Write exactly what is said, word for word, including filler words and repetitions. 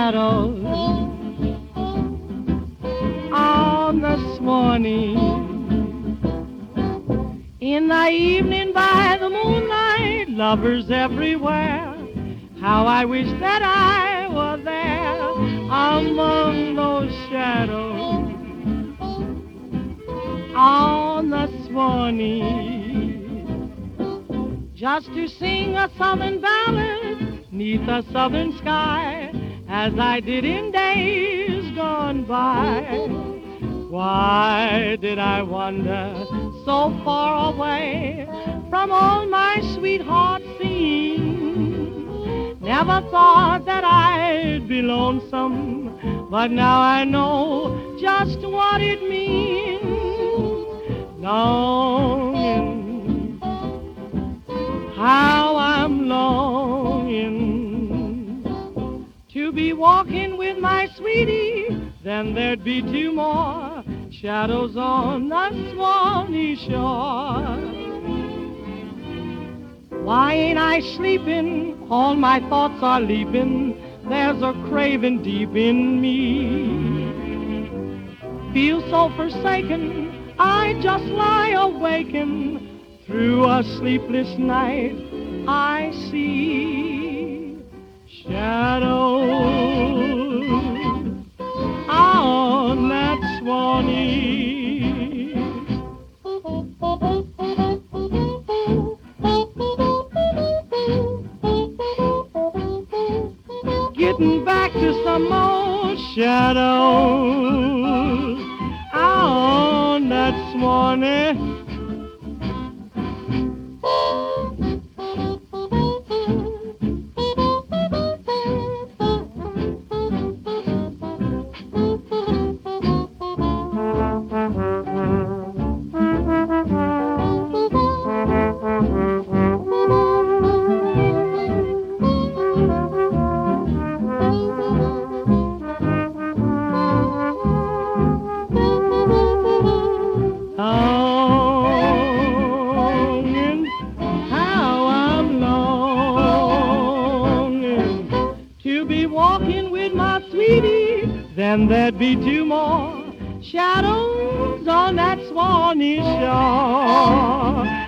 shadows on the Swanee. In the evening by the moonlight, lovers everywhere. How I wish that I were there among those shadows on the Swanee, just to sing a southern ballad neath a southern sky, as I did in days gone by. Why did I wander so far away from all my sweethearts seen? Never thought that I'd be lonesome, but now I know just what it means. Longing, how I'm longing to be walking with my sweetie. Then there'd be two more shadows on the Swanee shore. Why ain't I sleeping? All my thoughts are leaping. There's a craving deep in me. Feel so forsaken, I just lie awakened. Through a sleepless night I see shadows on that Swanee. Getting back to some more shadows on that Swanee. Longing, how I'm longing to be walking with my sweetie. Then there'd be two more shadows on that Swanee shore.